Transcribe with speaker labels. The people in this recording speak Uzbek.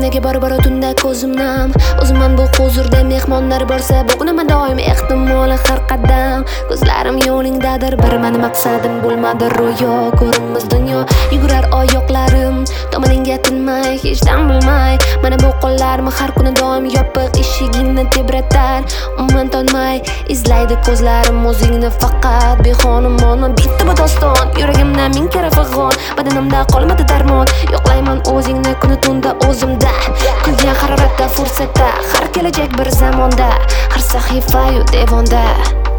Speaker 1: nega bor tunda ko'zim nam. O'zimman bu huzurda mehmonlar borsa, bo'g'inaman doim ehtimoli har qadam. Ko'zlarim yo'lingdadir, bir meni maqsadim bo'lmadi ro'yo. Ko'rinmas dunyo, yugurar oyoqlarim tomoningga tinmay, hechdan bilmay. Mana bu qo'llarim har kuni doim yopiq eshigingni tebratar. Umuman tonmay izlaydi ko'zlarim o'zingni faqat. Behonamonman bitta bu doston, yuragimda ming kara fag'on. Badanimda qolmadi darmon, yo'qlayman o'zingni kuni tunda o'zimda. Kuygan haroratda fursatda, har kelajak bir zamonda, har sahifa-yu devonda.